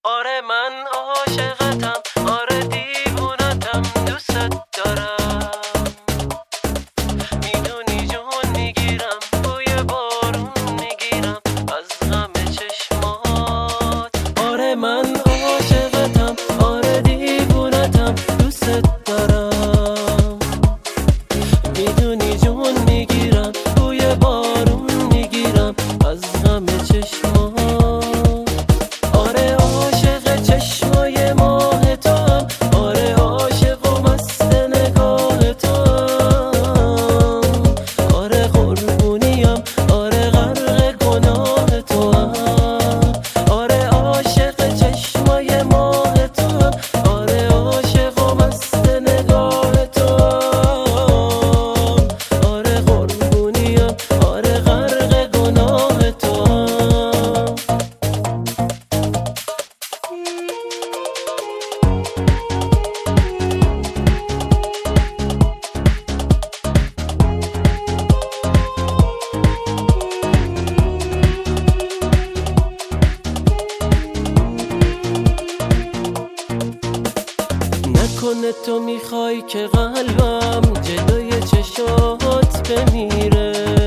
آره من عاشقتم، آره دیوونتم، دوست دارم. میدونی جون میگیرم، بوی بارون میگیرم از غم چشمات. آره من عاشقتم، آره دیوونتم، دوست دارم. میدونی جون میگیرم، بوی بارون میگیرم از غم چشمات. آره عاشق چشمای ماه تو هم، آره عاشق و مست نگاه تو هم، آره قربونیم، آره غرق گناه تو هم. آره عاشق چشمای ماه تو هم، آره عاشق و مست نگاه تو هم، آره قربونیم، آره غرق گناه تو هم. نکنه تو میخوای که قلبم جلوی چشات بمیره.